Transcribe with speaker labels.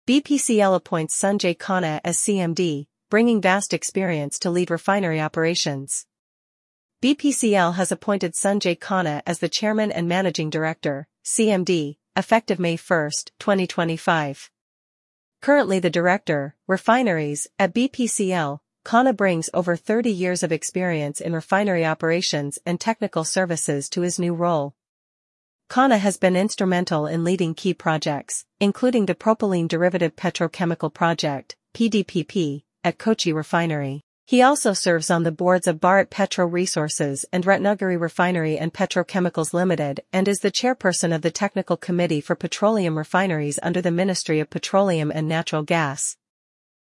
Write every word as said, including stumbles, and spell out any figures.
Speaker 1: B P C L appoints Sanjay Khanna as C M D, bringing vast experience to lead refinery operations. B P C L has appointed Sanjay Khanna as the Chairman and Managing Director, C M D, effective May first, twenty twenty-five. Currently the Director, Refineries, at B P C L, Khanna brings over thirty years of experience in refinery operations and technical services to his new role. Khanna has been instrumental in leading key projects, including the propylene derivative petrochemical project, P D P P, at Kochi Refinery. He also serves on the boards of Bharat Petro Resources and Ratnagiri Refinery and Petrochemicals Limited and is the chairperson of the Technical Committee for Petroleum Refineries under the Ministry of Petroleum and Natural Gas.